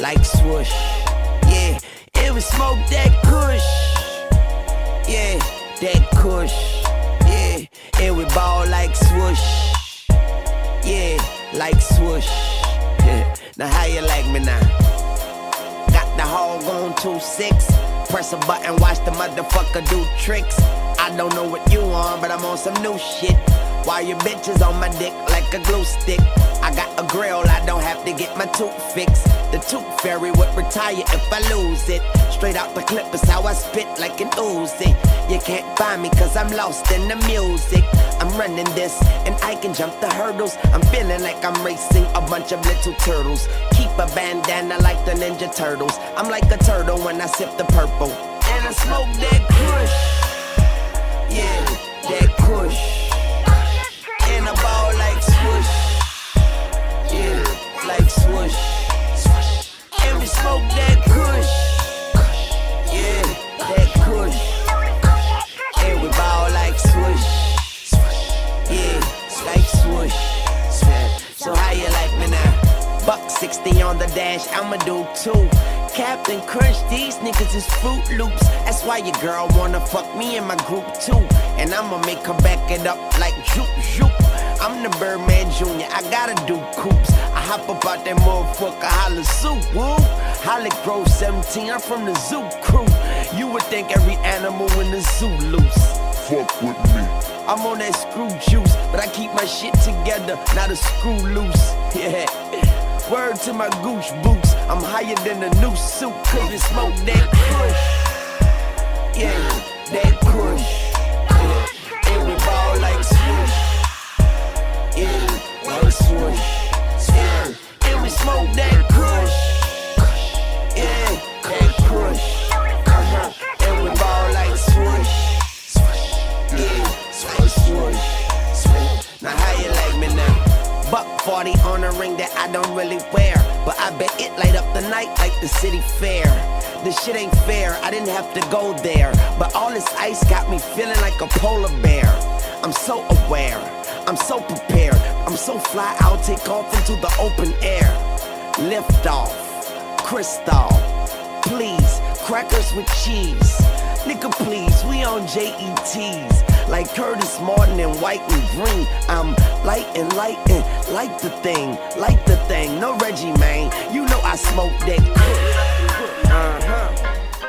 like swoosh. Yeah, and we smoke that kush. Yeah, that kush. Yeah, and we ball like swoosh. Yeah, like swoosh. Now how you like me now? Got the hog on 2-6. Press a button, watch the motherfucker do tricks. I don't know what you on, but I'm on some new shit. While your bitches on my dick like a glue stick. I got a grill, I don't have to get my tooth fixed. The tooth fairy would retire if I lose it. Straight out the clip is how I spit like an Uzi. You can't find me cause I'm lost in the music. I'm running this and I can jump the hurdles. I'm feeling like I'm racing a bunch of little turtles. Keep a bandana like the Ninja Turtles. I'm like a turtle when I sip the purple. And I smoke that kush. Yeah, that kush. And a ball like swoosh. Yeah, like swoosh. And we smoke that kush. Yeah, that kush. And we ball like swoosh. Yeah, like swoosh. So how you like me now? Buck 60 on the dash, I'ma do 2. Captain Crunch, these niggas is Fruit Loops. That's why your girl wanna fuck me in my group too. And I'ma make her back it up like Joop Joop. I'm the Birdman Jr., I gotta do coops. I hop up out that motherfucker, holla soup, woo. Holly Grove 17, I'm from the zoo crew. You would think every animal in the zoo loose. Fuck with me. I'm on that screw juice, but I keep my shit together, not a screw loose. Yeah. Word to my gooch boots, I'm higher than a new suit, cause we smoke that kush. Yeah, that kush. Yeah. And we ball like swoosh. Yeah, like swoosh. Yeah, and we smoke that kush. Yeah, that kush. And we ball like swoosh. Yeah, like swoosh. Now how you like me now? Buck 40 on a ring that I don't really wear, but I bet it light up the night like the city fair. This shit ain't fair, I didn't have to go there, but all this ice got me feeling like a polar bear. I'm so aware, I'm so prepared, I'm so fly, I'll take off into the open air. Lift off, crystal, please, crackers with cheese. Nigga please, we on JETs. Like Curtis Martin and white and green. I'm lightin', like the thing. No Reggie, man. You know I smoke that.